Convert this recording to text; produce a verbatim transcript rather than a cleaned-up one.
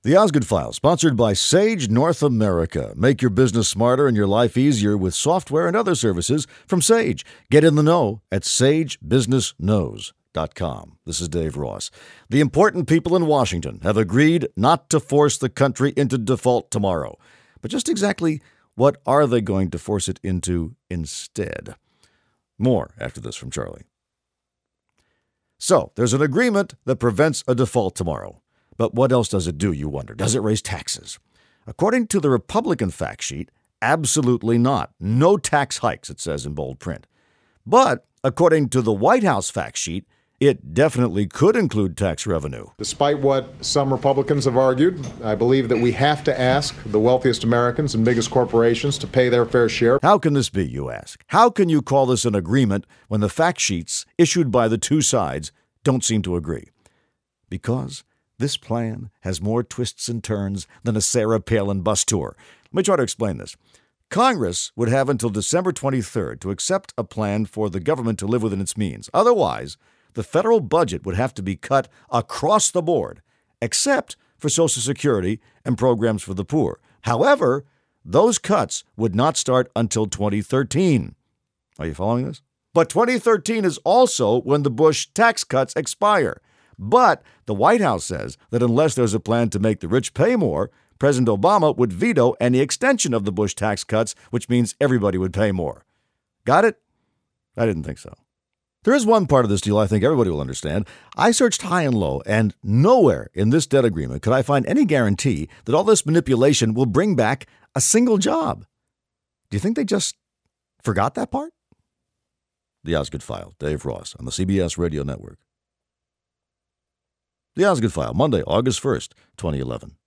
The Osgood File, sponsored by Sage North America. Make your business smarter and your life easier with software and other services from Sage. Get in the know at sage business knows dot com. This is Dave Ross. The important people in Washington have agreed not to force the country into default tomorrow. But just exactly what are they going to force it into instead? More after this from Charlie. So, there's an agreement that prevents a default tomorrow. But what else does it do, you wonder? Does it raise taxes? According to the Republican fact sheet, absolutely not. No tax hikes, it says in bold print. But according to the White House fact sheet, it definitely could include tax revenue. Despite what some Republicans have argued, I believe that we have to ask the wealthiest Americans and biggest corporations to pay their fair share. How can this be, you ask? How can you call this an agreement when the fact sheets issued by the two sides don't seem to agree? Because this plan has more twists and turns than a Sarah Palin bus tour. Let me try to explain this. Congress would have until December twenty-third to accept a plan for the government to live within its means. Otherwise, the federal budget would have to be cut across the board, except for Social Security and programs for the poor. However, those cuts would not start until twenty thirteen. Are you following this? But twenty thirteen is also when the Bush tax cuts expire. But the White House says that unless there's a plan to make the rich pay more, President Obama would veto any extension of the Bush tax cuts, which means everybody would pay more. Got it? I didn't think so. There is one part of this deal I think everybody will understand. I searched high and low, and nowhere in this debt agreement could I find any guarantee that all this manipulation will bring back a single job. Do you think they just forgot that part? The Osgood File, Dave Ross, on the C B S Radio Network. The Osgood File, Monday, August first, twenty eleven.